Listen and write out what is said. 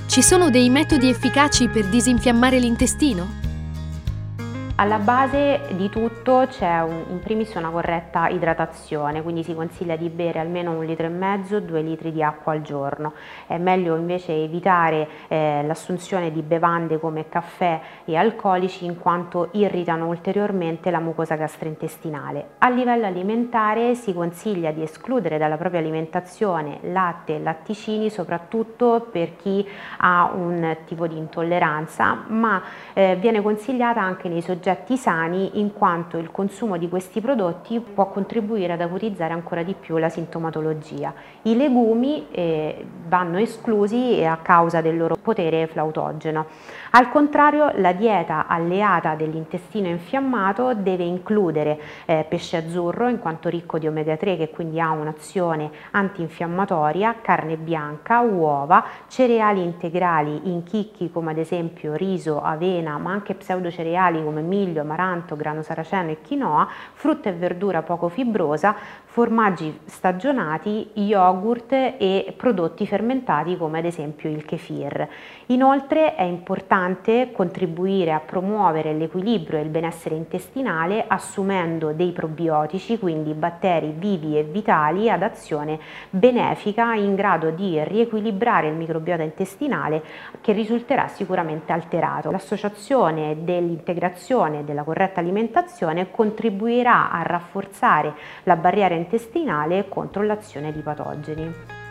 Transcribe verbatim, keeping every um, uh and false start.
Ci sono dei metodi efficaci per disinfiammare l'intestino? Alla base di tutto c'è un, in primis una corretta idratazione, quindi si consiglia di bere almeno un litro e mezzo, due litri di acqua al giorno. È meglio invece evitare eh, l'assunzione di bevande come caffè e alcolici in quanto irritano ulteriormente la mucosa gastrointestinale. A livello alimentare si consiglia di escludere dalla propria alimentazione latte e latticini, soprattutto per chi ha un tipo di intolleranza, ma eh, viene consigliata anche nei soggetti sani in quanto il consumo di questi prodotti può contribuire ad acutizzare ancora di più la sintomatologia. I legumi eh, vanno esclusi a causa del loro potere flautogeno. Al contrario, la dieta alleata dell'intestino infiammato deve includere eh, pesce azzurro in quanto ricco di omega tre, che quindi ha un'azione antinfiammatoria, carne bianca, uova, cereali integrali in chicchi come ad esempio riso, avena, ma anche pseudocereali come miglio, amaranto, grano saraceno e quinoa, frutta e verdura poco fibrosa, formaggi stagionati, yogurt e prodotti fermentati come ad esempio il kefir. Inoltre è importante contribuire a promuovere l'equilibrio e il benessere intestinale assumendo dei probiotici, quindi batteri vivi e vitali ad azione benefica in grado di riequilibrare il microbiota intestinale che risulterà sicuramente alterato. L'associazione dell'integrazione e della corretta alimentazione contribuirà a rafforzare la barriera intestinale contro l'azione di patogeni.